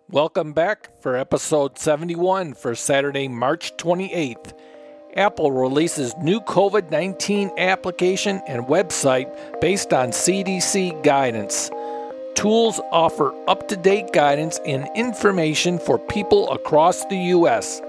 Welcome back for episode 71 for Saturday, March 28th. Apple releases new COVID-19 application and website based on CDC guidance. Tools offer up-to-date guidance and information for people across the U.S.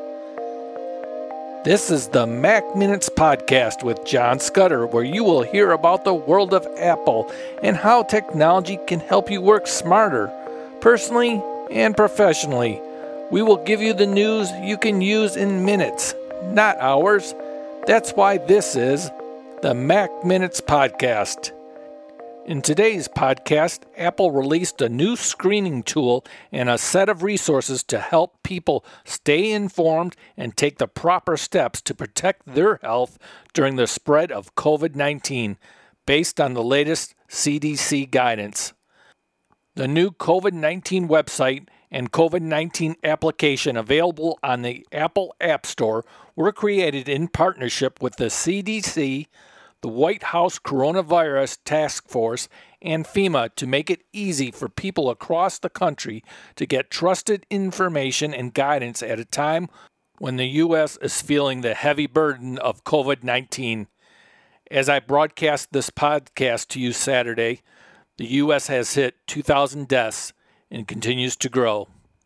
This is the Mac Minutes Podcast with John Scudder, where you will hear about the world of Apple and how technology can help you work smarter, personally and professionally. We will give you the news you can use in minutes, not hours. That's why this is the Mac Minutes Podcast. In today's podcast, Apple released a new screening tool and a set of resources to help people stay informed and take the proper steps to protect their health during the spread of COVID-19, based on the latest CDC guidance. The new COVID-19 website and COVID-19 application available on the Apple App Store were created in partnership with the CDC, the White House Coronavirus Task Force, and FEMA to make it easy for people across the country to get trusted information and guidance at a time when the U.S. is feeling the heavy burden of COVID-19. As I broadcast this podcast to you Saturday, the U.S. has hit 2,000 deaths and continues to grow.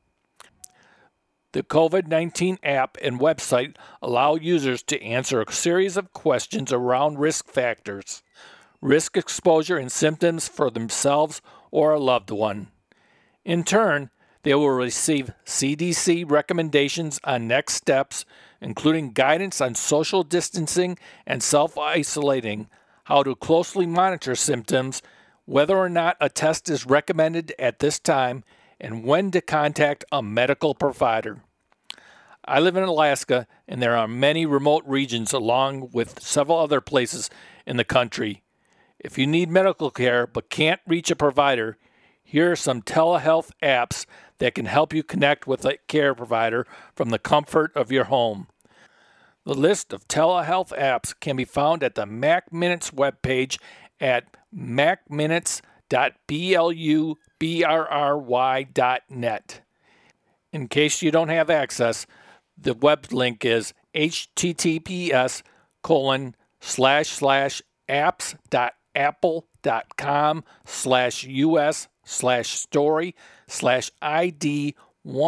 The COVID-19 app and website allow users to answer a series of questions around risk factors, risk exposure, and symptoms for themselves or a loved one. In turn, they will receive CDC recommendations on next steps, including guidance on social distancing and self-isolating, how to closely monitor symptoms, whether or not a test is recommended at this time, and when to contact a medical provider. I live in Alaska, and there are many remote regions along with several other places in the country. If you need medical care but can't reach a provider, here are some telehealth apps that can help you connect with a care provider from the comfort of your home. The list of telehealth apps can be found at the Mac Minutes webpage at macminutes.blubry.net. In case you don't have access, the web link is https://apps.apple.com/us/story/ID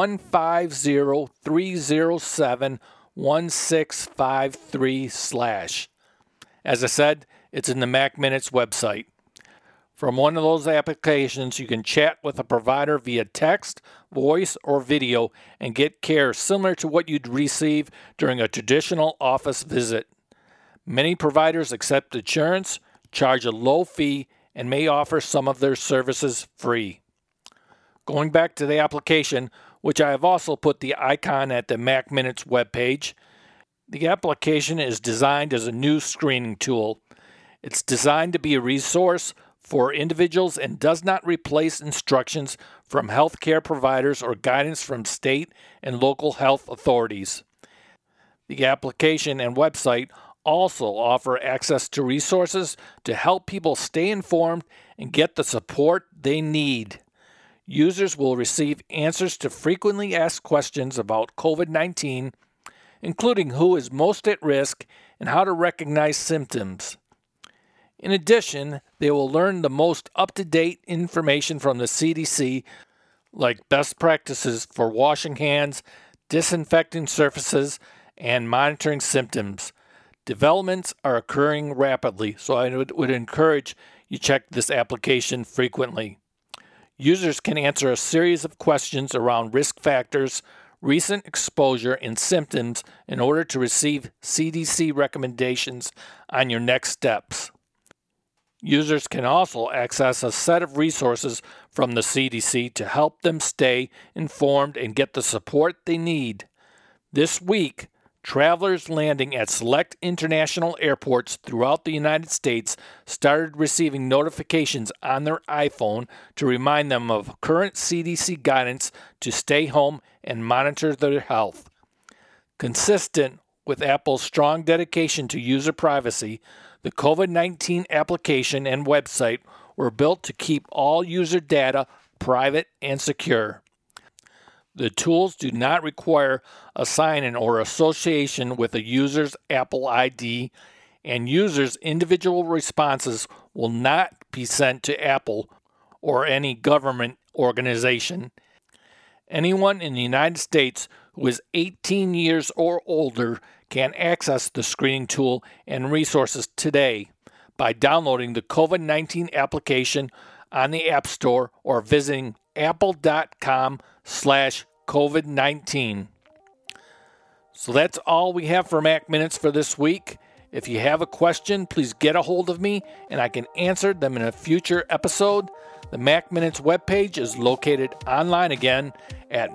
1503071653/. As I said, it's in the Mac Minutes website. From one of those applications, you can chat with a provider via text, voice, or video and get care similar to what you'd receive during a traditional office visit. Many providers accept insurance, charge a low fee, and may offer some of their services free. Going back to the application, which I have also put the icon at the Mac Minutes webpage, the application is designed as a new screening tool. It's designed to be a resource for individuals and does not replace instructions from healthcare providers or guidance from state and local health authorities. The application and website also offer access to resources to help people stay informed and get the support they need. Users will receive answers to frequently asked questions about COVID-19, including who is most at risk and how to recognize symptoms. In addition, they will learn the most up-to-date information from the CDC, like best practices for washing hands, disinfecting surfaces, and monitoring symptoms. Developments are occurring rapidly, so I would encourage you check this application frequently. Users can answer a series of questions around risk factors, recent exposure, and symptoms in order to receive CDC recommendations on your next steps. Users can also access a set of resources from the CDC to help them stay informed and get the support they need. This week, travelers landing at select international airports throughout the United States started receiving notifications on their iPhone to remind them of current CDC guidance to stay home and monitor their health. Consistent with Apple's strong dedication to user privacy, the COVID-19 application and website were built to keep all user data private and secure. The tools do not require a sign-in or association with a user's Apple ID, and users' individual responses will not be sent to Apple or any government organization. Anyone in the United States who is 18 years or older can access the screening tool and resources today by downloading the COVID-19 application on the App Store or visiting apple.com/COVID-19. So that's all we have for Mac Minutes for this week. If you have a question, please get a hold of me and I can answer them in a future episode. The Mac Minutes webpage is located online again at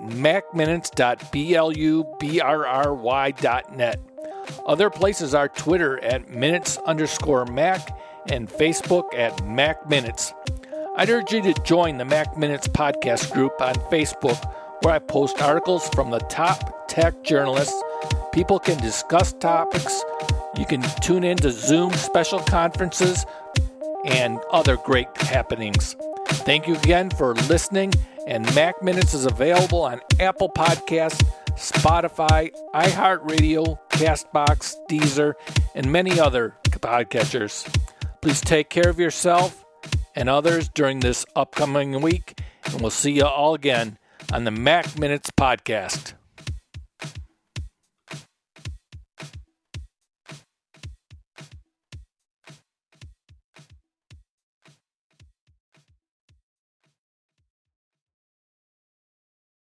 macminutes.blubry.net. Other places are Twitter at minutes_Mac and Facebook at Mac Minutes. I'd urge you to join the Mac Minutes podcast group on Facebook, where I post articles from the top tech journalists. People can discuss topics. You can tune in to Zoom special conferences and other great happenings. Thank you again for listening, and Mac Minutes is available on Apple Podcasts, Spotify, iHeartRadio, CastBox, Deezer, and many other podcatchers. Please take care of yourself and others during this upcoming week, and we'll see you all again on the Mac Minutes podcast.